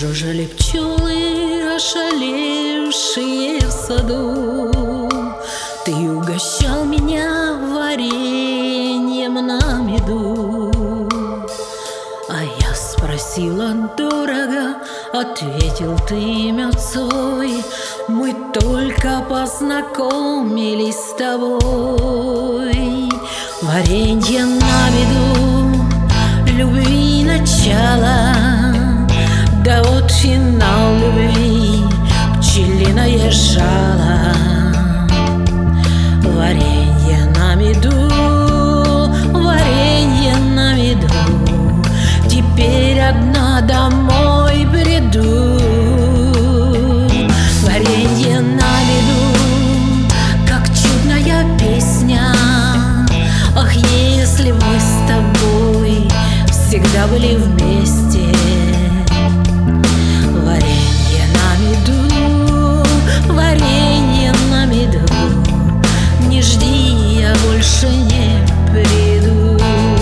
Жужжали пчелы, ошалевшие в саду. Ты угощал меня вареньем на меду. А я спросила дорого, ответил ты мёцой: мы только познакомились с тобой. Варенье на меду, любви начало, да вот финал любви, пчелиное жало. Варенье на меду, варенье на меду, теперь одна домой приду. Варенье на меду, как чудная песня. Ах, если мы с тобой всегда были вместе. Варенье на меду, варенье на меду, не жди, я больше не приду.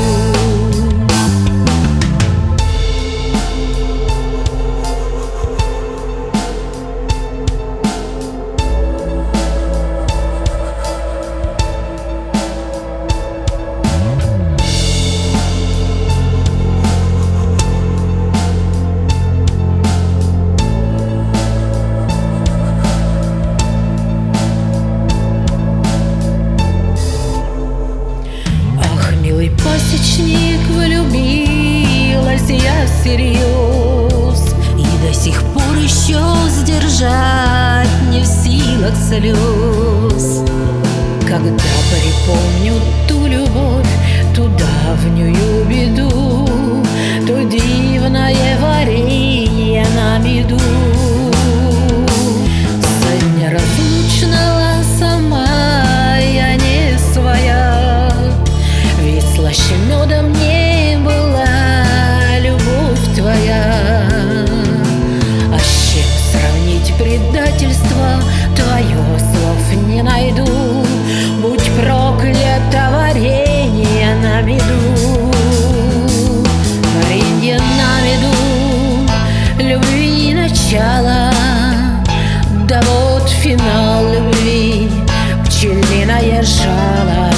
Пасечник, влюбилась я всерьез, и до сих пор еще сдержать не в силах слез. Когда припомню ту любовь, ту давнюю беду, то дивное варенье на меду. Со дня разлучного сама я не своя, ведь слаще меда мне была любовь твоя. А с чем сравнить предательство твое, слов не найду. Будь проклято варенье на меду. Варенье на меду, любви начало, да вот финал любви, пчелиное жало.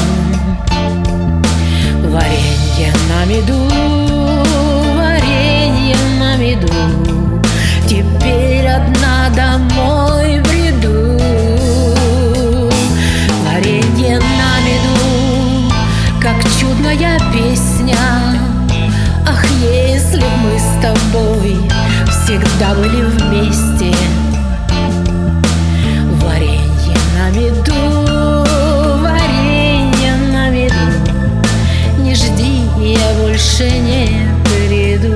Варенье на меду, варенье на меду, теперь одна домой приду. Варенье на меду, как чудная песня. Ах, если б мы с тобой всегда были вместе. Варенье на меду, варенье на меду, не жди, я больше не приду.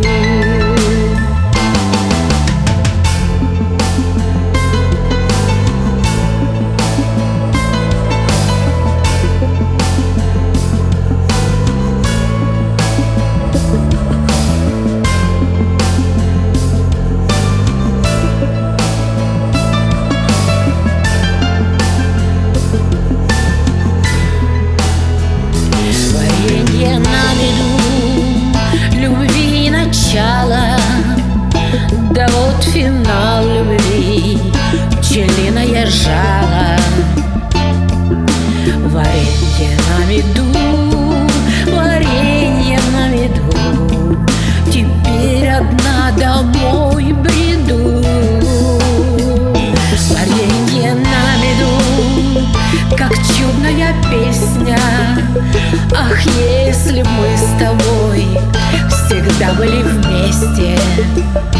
Варенье на меду, любви начало, да вот финал любви, пчелиное жало. Варенье на меду, варенье на меду, теперь одна домой бреду. Варенье на меду, как чудная песня. Ах, если б мы с тобой всегда были вместе.